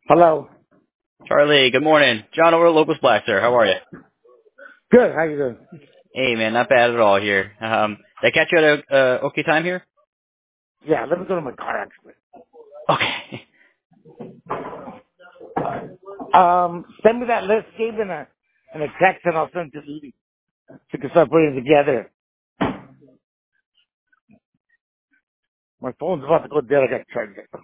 Hello. Charlie, good morning. John over at Locust Black, sir. How are you? Good. How you doing? Hey, man, not bad at all here. Did I catch you at a okay time here? Yeah, let me go to my car actually. Okay. Send me that list, Gabe, in a text, and I'll send it to you so you can start putting it together. My phone's about to go dead. I got to charge it.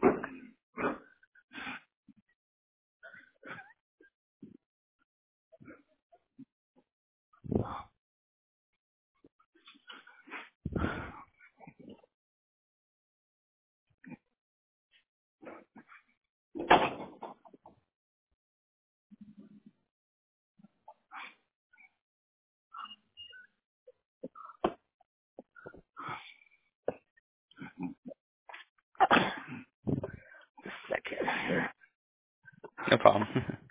Just a second. No problem.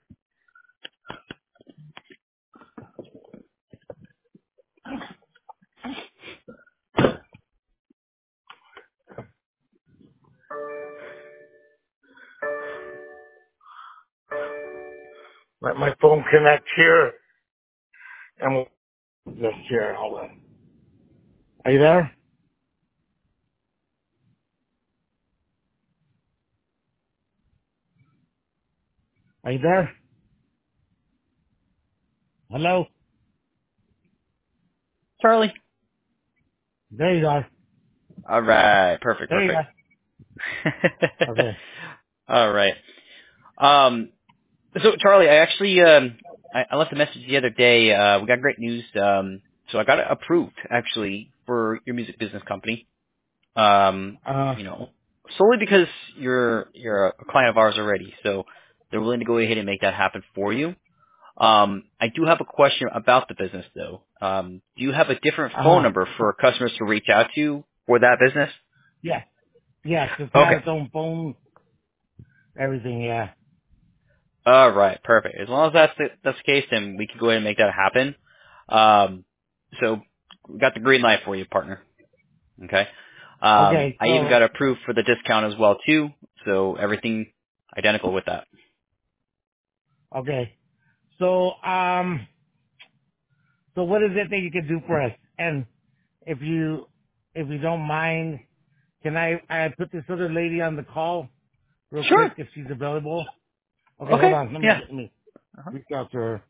Let my phone connect here, and we'll just here. Hold on. Are you there? Are you there? Hello? Charlie? There you are. All right. Perfect, There you perfect. are. Okay. All right. So, Charlie, I actually, I left a message the other day. We got great news. So I got it approved, actually, for your music business company. You know, solely because you're a client of ours already. So they're willing to go ahead and make that happen for you. I do have a question about the business, though. Do you have a different phone number for customers to reach out to for that business? Yeah. Yes, it's got Okay. its own phone, everything, yeah. All right. Perfect. As long as that's the case, then we can go ahead and make that happen. So we got the green light for you, partner. Okay. Okay, I even so, got approved for the discount as well, too. So everything identical with that. okay. So, so what is it that you can do for us? And if you don't mind, can I put this other lady on the call real quick Sure. if she's available? Okay, hold Okay. on. Yeah. Let me Uh-huh. reach out to her.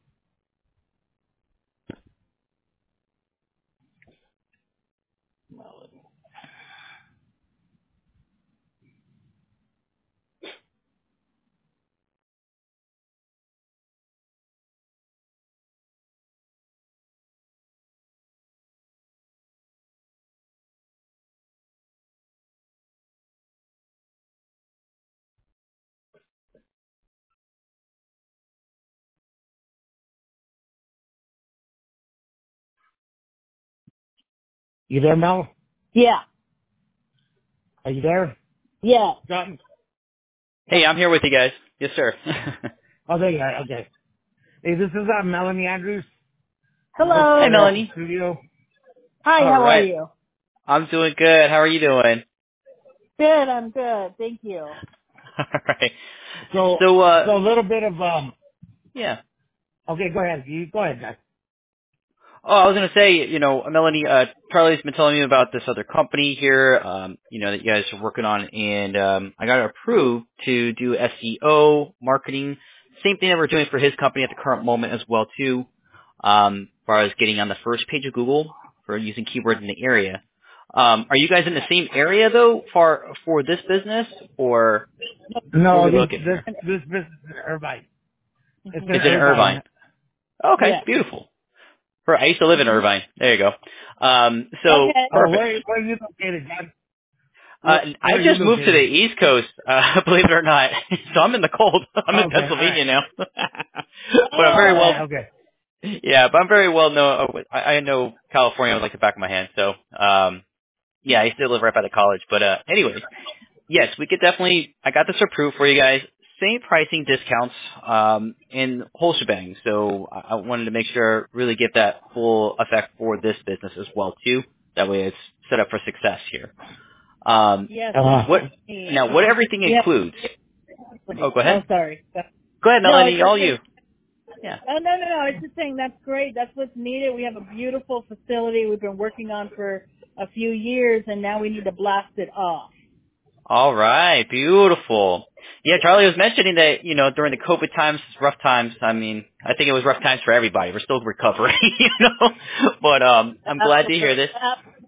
You there, Mel? Yeah. Are you there? Yeah. Got, Hey, I'm here with you guys. Yes, sir. oh, there you are. Okay. Hey, this is Melanie Andrews. Works Hi, for Hello. the Melanie. studio. Hi, All how are right. you? I'm doing good. How are you doing? Good, I'm good. Thank you. All right. So, So, so a little bit of yeah. okay, go ahead. You go ahead, guys. Oh, I was gonna say, Melanie, Charlie's been telling me about this other company here, that you guys are working on, and I got approved to do SEO marketing. Same thing that we're doing for his company at the current moment as well too. As far as getting on the first page of Google for using keywords in the area. Are you guys in the same area though for this business, or where are No, we looking this here? this business is in Irvine. It's in Is it in Irvine. Irvine? Okay, Yes. beautiful. I used to live in hmm Irvine. There you go. So Okay. Oh, perfect. where are you located, John? I Where are you just moved to the located? East Coast, believe it or not. So I'm in the cold. I'm in Okay, all right. Pennsylvania now. But I'm very Oh. well, Okay, okay. yeah, but I'm very well known. I know California like the back of my hand. So, yeah, I used to live right by the college. But, anyways, yes, we could definitely, I got this approved for you guys. Same pricing discounts, in whole shebang. So I wanted to make sure really get that full effect for this business as well too. That way it's set up for success here. Um, Yes, Uh, what definitely. now? What everything Yep. includes? Oh, go Oh, ahead. sorry. Go ahead, No, I was Melanie. just All saying. you. Yeah. Oh, no. I was just saying that's great. That's what's needed. We have a beautiful facility we've been working on for a few years, and now we need to blast it off. All right. Beautiful. Yeah, Charlie was mentioning that, during the COVID times, rough times, I mean, I think it was rough times for everybody. We're still recovering, But I'm glad to hear this.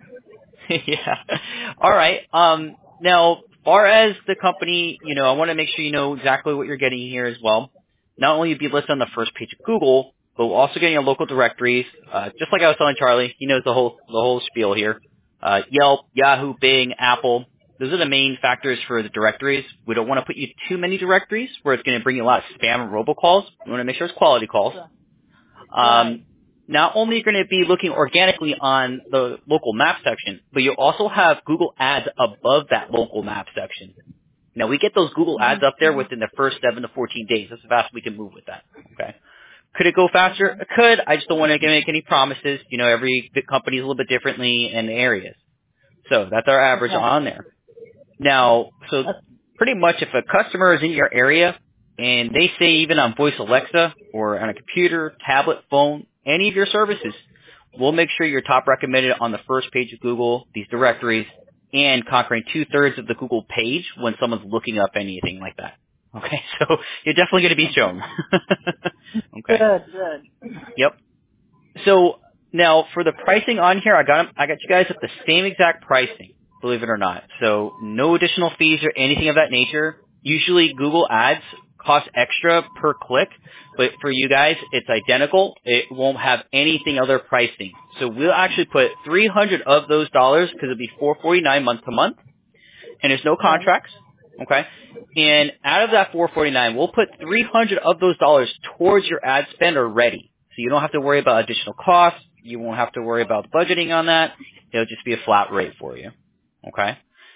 Yeah. All right. Now, far as the company, I want to make sure you know exactly what you're getting here as well. Not only will you be listed on the first page of Google, but we're also getting your local directories. Just like I was telling Charlie, he knows the whole spiel here. Yelp, Yahoo, Bing, Apple. Those are the main factors for the directories. We don't want to put you too many directories where it's going to bring you a lot of spam and robocalls. We want to make sure it's quality calls. Right. Not only are you going to be looking organically on the local map section, but you also have Google Ads above that local map section. Now, we get those Google Ads up there within the first 7 to 14 days. That's how fast we can move with that. Okay. Could it go faster? It could. I just don't want to make any promises. Every company is a little bit differently in the areas. So that's our average on there. Now, so pretty much if a customer is in your area and they say even on Voice Alexa or on a computer, tablet, phone, any of your services, we'll make sure you're top recommended on the first page of Google, these directories, and conquering 2/3 of the Google page when someone's looking up anything like that. Okay, so you're definitely going to be shown. Okay. Good. Yep. So now for the pricing on here, I got you guys at the same exact pricing, believe it or not. So no additional fees or anything of that nature. Usually Google Ads cost extra per click, but for you guys, it's identical. It won't have anything other pricing. So we'll actually put $300 of those dollars because it'll be $449 month to month, and there's no contracts. Okay. And out of that $449, we'll put $300 of those dollars towards your ad spend already. So you don't have to worry about additional costs. You won't have to worry about budgeting on that. It'll just be a flat rate for you. Okay.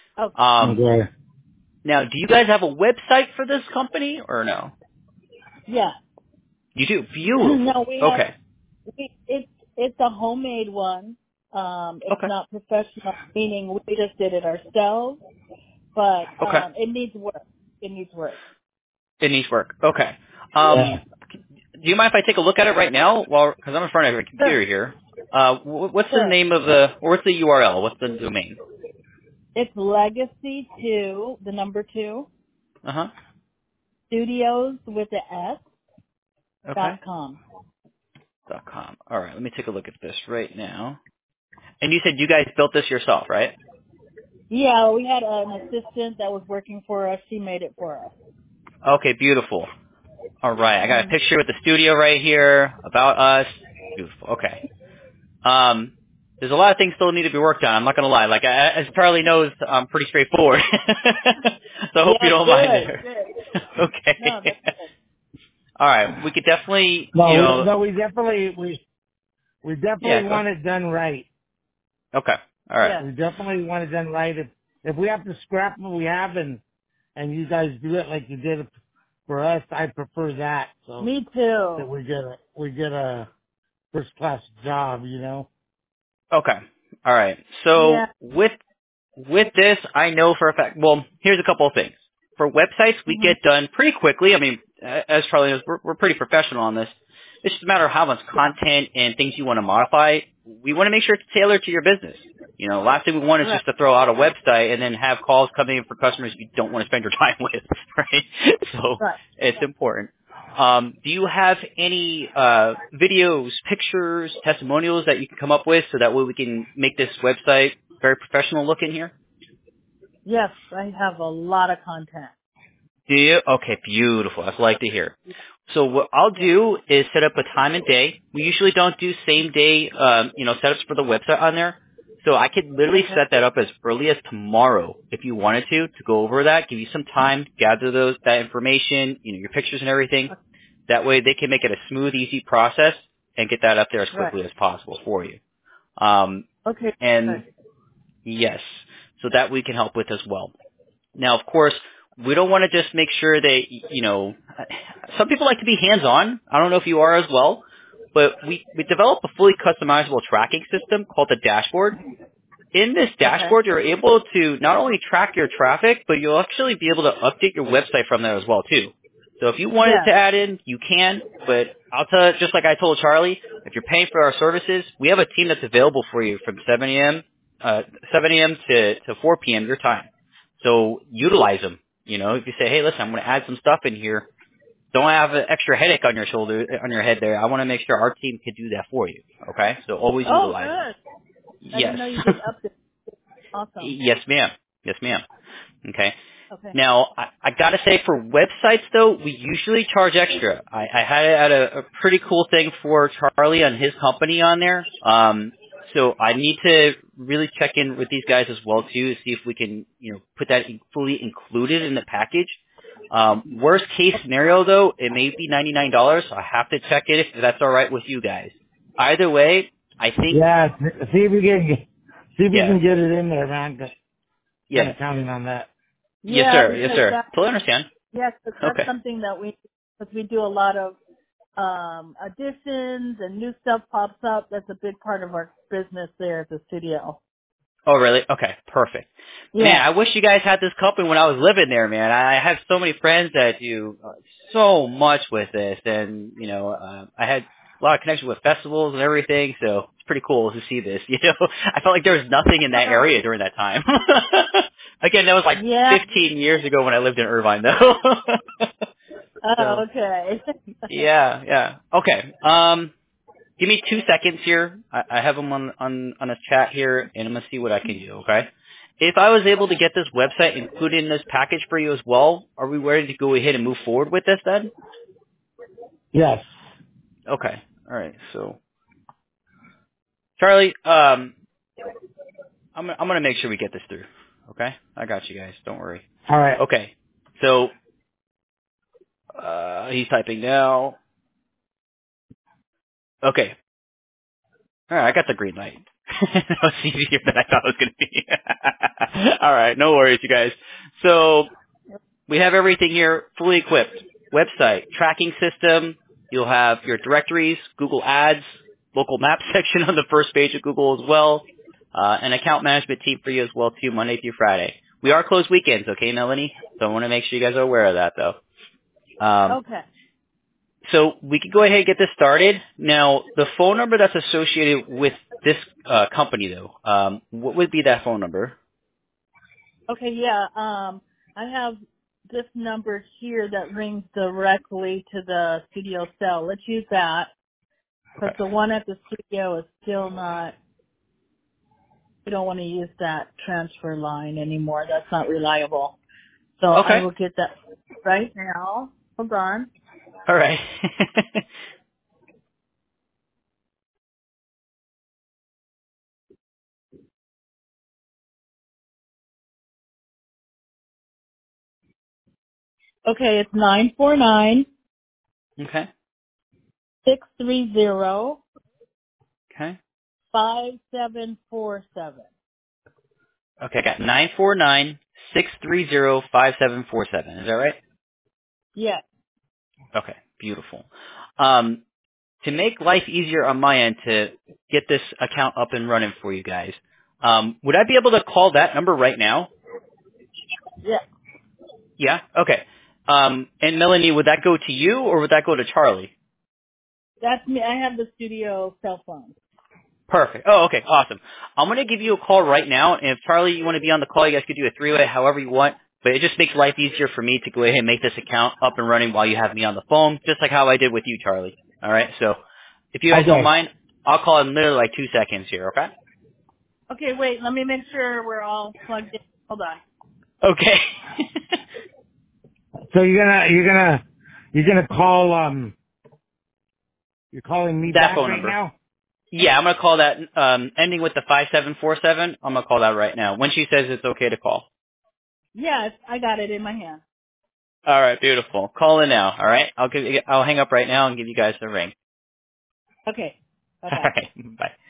Okay. Now, do you guys have a website for this company or no? Yeah. You do. Beautiful. No, we Okay. have. It's a homemade one. It's Okay. not professional, meaning we just did it ourselves. But Okay. it needs work. It needs work. It needs work. Okay. Yeah. Do you mind if I take a look at it right now? Well, because I'm in front of a computer here. What's the name of or what's the URL? What's the domain? It's Legacy2, the number 2, Uh-huh. studios with the S, Okay. .com. .com. All right. Let me take a look at this right now. And you said you guys built this yourself, right? Yeah, we had an assistant that was working for us. She made it for us. Okay. Beautiful. All right. I got a picture with the studio right here. About us. Beautiful. Okay. There's a lot of things still need to be worked on. I'm not going to lie. Like, as Charlie knows, I'm pretty straightforward. So I hope you don't mind there. Good. Okay. No, that's good. All right. We could definitely, We definitely yeah. want it done right. Okay. All right. Yeah. We definitely want it done right. If we have to scrap what we have and you guys do it like you did it for us, I prefer that. So Me too. that we get a first class job, Okay. All right. So Yeah. with this, I know for a fact. Well, here's a couple of things. For websites, we get done pretty quickly. I mean, as Charlie knows, we're pretty professional on this. It's just a matter of how much content and things you want to modify. We want to make sure it's tailored to your business. Last thing we want is just to throw out a website and then have calls coming in for customers you don't want to spend your time with, right? So it's important. Do you have any videos, pictures, testimonials that you can come up with so that way we can make this website very professional looking here? Yes, I have a lot of content. Do you? Okay, beautiful. That's what I like to hear. So what I'll do is set up a time and day. We usually don't do same day, setups for the website on there. So I could literally set that up as early as tomorrow if you wanted to go over that, give you some time, gather that information, your pictures and everything. That way they can make it a smooth, easy process and get that up there as quickly as possible for you. And yes, so that we can help with as well. Now, of course, we don't want to just make sure that, some people like to be hands-on. I don't know if you are as well, but we developed a fully customizable tracking system called the dashboard. in this dashboard, you're able to not only track your traffic, but you'll actually be able to update your website from there as well too. So if you wanted to add in, you can, but I'll tell you, just like I told Charlie, if you're paying for our services, we have a team that's available for you from 7 a.m. 7 a.m. to 4 p.m. your time. So utilize them. You know, if you say, hey, listen, I'm going to add some stuff in here, don't have an extra headache on your shoulder, on your head there. I want to make sure our team can do that for you. Okay? So always utilize them. Good. I didn't Yes. know you did updates. Awesome. Yes, ma'am. Yes, ma'am. Okay. Okay. Now, I gotta say, for websites though, we usually charge extra. I had a pretty cool thing for Charlie on his company on there. So I need to really check in with these guys as well too, to see if we can, you know, put that fully included in the package. Worst case scenario though, it may be $99. So I have to check it if that's all right with you guys. Either way, I think. Yeah, see if we Yeah. can get it in there, man. Kind Yeah. of counting on that. Yes, Yeah, sir. Yes, because sir. Totally understand. that's Okay. something that because we do a lot of additions and new stuff pops up. That's a big part of our business there at the studio. Oh, really? Okay, perfect. Man, Yeah. I wish you guys had this company when I was living there, man. I have so many friends that do so much with this, and you know, I had a lot of connection with festivals and everything, so it's pretty cool to see this. You know, I felt like there was nothing in that area during that time. Again, that was like Yeah. 15 years ago when I lived in Irvine, though. So, Oh, okay. yeah. Okay. Give me 2 seconds here. I have them on a chat here, and I'm gonna see what I can do. Okay. If I was able to get this website included in this package for you as well, are we ready to go ahead and move forward with this then? Yes. Okay. All right. So, Charlie, I'm gonna make sure we get this through. Okay. I got you guys. Don't worry. All right. Okay. So, he's typing now. Okay. All right, I got the green light. That was easier than I thought it was going to be. All right, no worries, you guys. So we have everything here fully equipped. Website, tracking system. You'll have your directories, Google Ads, local map section on the first page of Google as well, an account management team for you as well too, Monday through Friday. We are closed weekends, okay, Melanie? So I want to make sure you guys are aware of that, though. Okay. So we could go ahead and get this started. Now, the phone number that's associated with this company, though, what would be that phone number? Okay, yeah. I have this number here that rings directly to the studio cell. Let's use that because Okay. the one at the studio is still not. We don't want to use that transfer line anymore. That's not reliable. So I Okay. will get that right now. Hold on. All right. Okay, it's 949 Okay. 630 Okay. 5747. Okay. I got 949-630-5747. Is that right? Yes. Okay. Beautiful. To make life easier on my end to get this account up and running for you guys, would I be able to call that number right now? Yes. Yeah. Okay. And Melanie, would that go to you or would that go to Charlie? That's me. I have the studio cell phone. Perfect. Oh, okay. Awesome. I'm going to give you a call right now. And if Charlie, you want to be on the call, you guys could do a three-way, however you want. But it just makes life easier for me to go ahead and make this account up and running while you have me on the phone, just like how I did with you, Charlie. All right. So if you guys don't Okay. mind, I'll call in literally like 2 seconds here. Okay. Okay, wait. Let me make sure we're all plugged in. Hold on. Okay. So you're gonna call you're calling me That back phone right number. now? Yeah, I'm going to call that ending with the 5747. I'm going to call that right now when she says it's okay to call. Yes, I got it in my hand. All right, beautiful. Call in now. All right, I'll hang up right now and give you guys a ring. Okay. Bye All bye. right, bye.